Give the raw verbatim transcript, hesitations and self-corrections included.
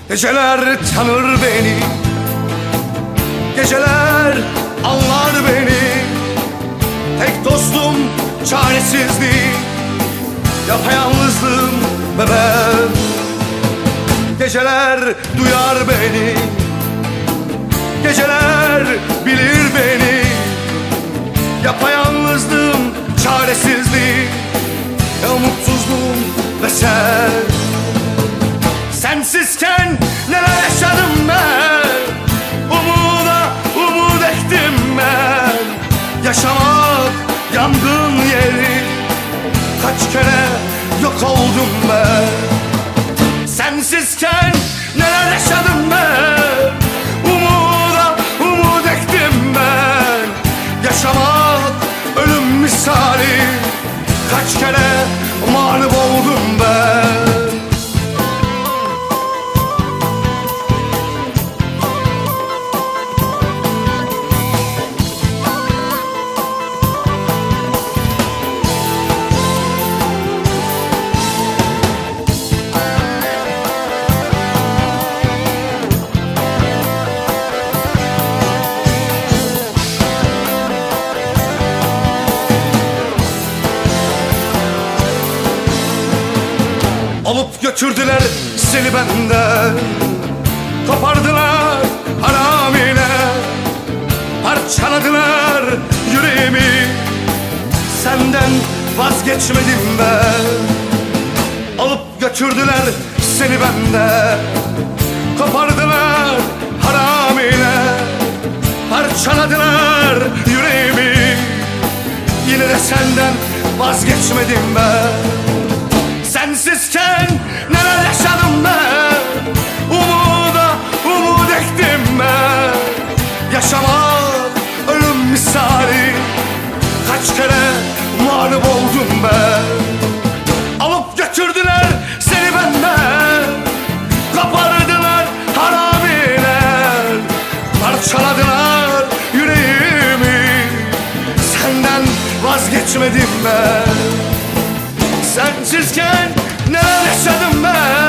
Geceler tanır beni, geceler anlar beni. Tek dostum çaresizlik, yapayalnızlığım ve ben. Geceler duyar beni, geceler bilir beni. Yapayalnızlığım, çaresizlik, ya mutsuzluğum ve sen. Sensizken neler yaşadım ben, umuda umut ektim ben. Yaşamak yangın yeri, kaç kere yok oldum ben. Sensizken neler yaşadım ben, umuda umut ektim ben. Yaşamak ölüm misali, kaç kere mağlup oldum ben. Alıp götürdüler seni benden, kopardılar haramine, parçaladılar yüreğimi. Senden vazgeçmedim ben. Alıp götürdüler seni benden, kopardılar haramine, parçaladılar yüreğimi. Yine de senden vazgeçmedim ben. Sensizken neler yaşadım ben, umuda umut ektim ben. Yaşamak ölüm misali, kaç kere mağlup oldum ben. Alıp götürdüler seni benden, kopardılar haramiler, parçaladılar yüreğimi. Senden vazgeçmedim ben. Sensizken neler yaşadım ben,